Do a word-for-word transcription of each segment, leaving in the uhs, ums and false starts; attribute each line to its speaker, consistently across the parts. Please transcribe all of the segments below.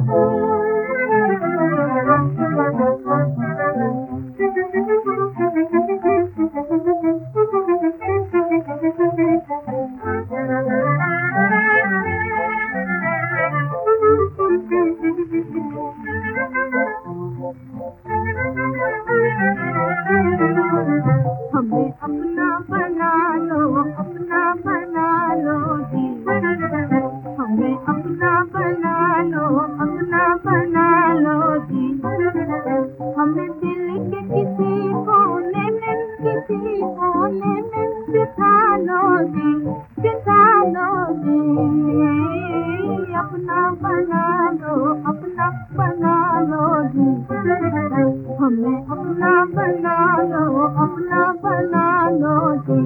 Speaker 1: हमें अपना बना लो, अपना बना लो जी। हमें अपना बना लो, अपना बना लो जी। हमें दिल के किसी कोने में, किसी कोने में बिठा लो जी, बिठा लो जी। अपना बना लो, अपना बना लो जी। हमें अपना बना लो, अपना बना लो जी।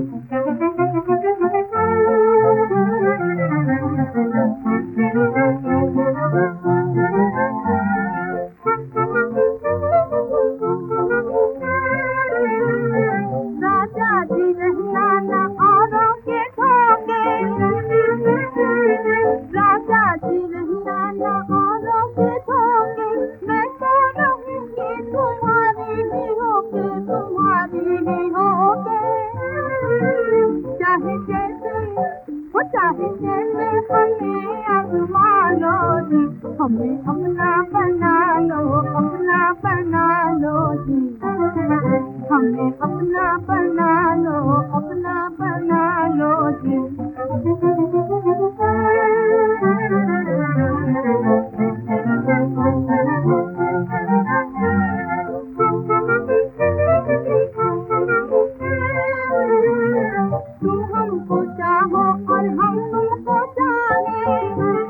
Speaker 1: राजा जी रहना न औरों के ठोके, राजा जी रहना न औरों के ठोके। मैं तो रहूंगी तुम्हारी ही होके, तुम्हारी ही होके। चाहे जैसे वो, चाहे जैसे हमें आजमा लो जी। हमें अपना बना लो, अपना बना लो जी। हमें अपना बना लो, अपना बना लो जी। तुम हमको चाहो और हम तुमको चाहें,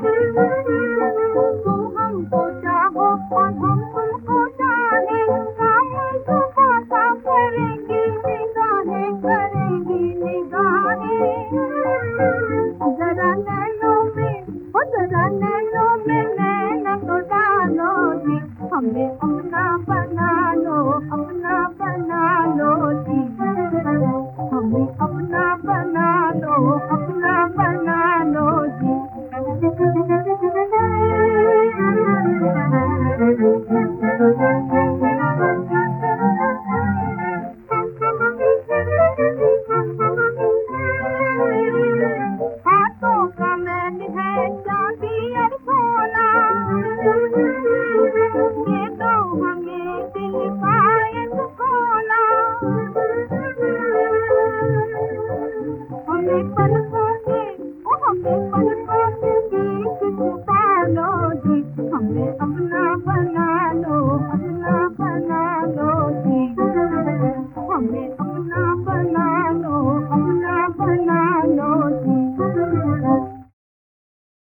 Speaker 1: तुम हमको चाहो और हम तुमको चाहें। काम सुबह करेंगी निगाहें, करेंगी निगाहें। जरा नैनों में, ओ जरा नैनों में नैना तो डालो जी। हमें अपना बना लो, अपना बना लो जी। हमें अपना बना लो, अपना बना लो जी। हाथों का मैल है चांदी और सोना, ये दो हमें दिल का एक कोना। हमें पलकों के, ओ हमें पलकों के बीच छुपा लो जी। हमें अपना